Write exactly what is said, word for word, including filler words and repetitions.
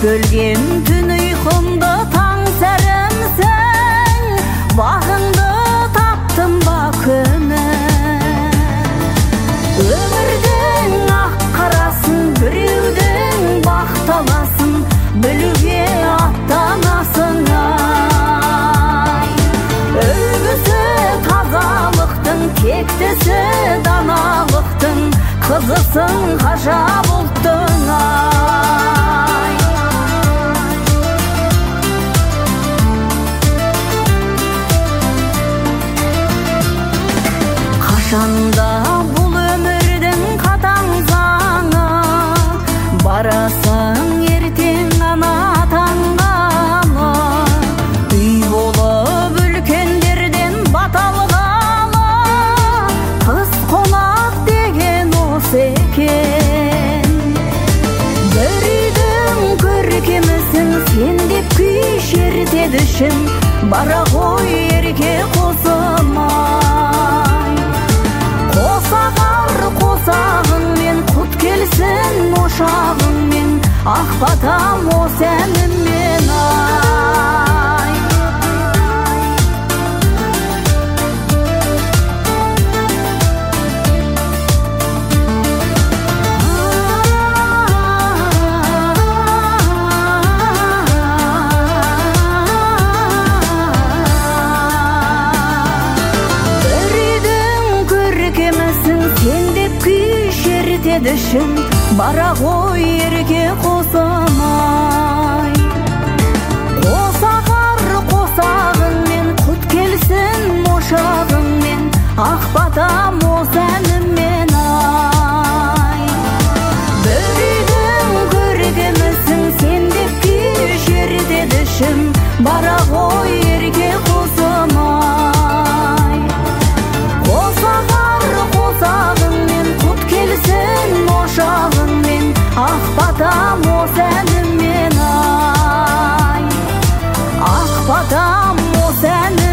Bölgem tün uykumda taң sәрімсің, бағыңды таптым бақыны. Өмірдің ақ қарасын, біреудің бақталасын, білуге аттанасың ай. Үлгісі тазалықтың, тектісі даналықтың, қызысың ғажап ұлттың ай. Қашанда бұл өмірдің қатаң заңы, барасың ертең ана таңғаны. Үй болып үлкендерден бата алғалы, қыз қонақ деген осы екен. Бір үйдің көркемісің, сен деп күй шертеді ішім, бара ғой ерке қосылмай. Қосағар қосағыңмен, құт келсін ошағыңмен, ақ батам осы әніммен ай. Дішім бара ғой ерке қосылмай. Қосағар қосағыңмен, құт келсін ошағыңмен, ақ батам осы әніммен ай. Бір үйдің көркемісің, сен деп күй шертеді ішім, бара ғой ерке қосылмай. Қосағар қосағыңмен, құт келсін ошағыңмен, ақ батам осы әніммен ай. Ақ батам осы әніммен